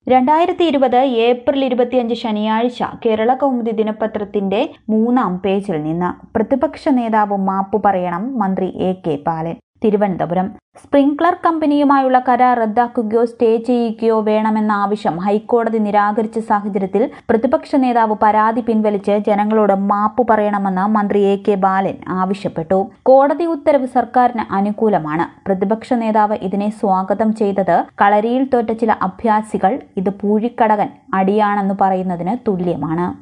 2020 April 25 ശനിയാഴ്ച കേരള കൗമുദി ദിനപത്രത്തിന്റെ 3-ാം പേജിൽ നിന്ന് പ്രതിപക്ഷ നേതാവ് മാപ്പു പറയണം മന്ത്രി എ.കെ. ബാലൻ. തിരുവനന്തപുരം. സ്പ്രിംഗ്ലർ കമ്പനിയുമായുള്ള കരാർ റദ്ദാക്കുകയോ സ്റ്റേ ചെയ്യുകയോ വേണമെന്ന ആവശ്യം ഹൈക്കോടതി നിരാകരിച്ച സാഹചര്യത്തിൽ പ്രതിപക്ഷ നേതാവ് പരാതി പിൻവലിച്ച് ജനങ്ങളോട് മാപ്പു പറയണമെന്ന് മന്ത്രി എ.കെ. ബാലൻ ആവശ്യപ്പെട്ടു. കോടതി ഉത്തരവ് സർക്കാരിന് അനുകൂലമാണ്. പ്രതിപക്ഷ നേതാവ് ഇതിനെ സ്വാഗതം ചെയ്തത് കളരിയിൽ തോറ്റ ചില അഭ്യാസികൾ ഇത് പൂഴിക്കടകൻ അടിയാണെന്ന് പറയുന്നതിന് തുല്യമാണ്.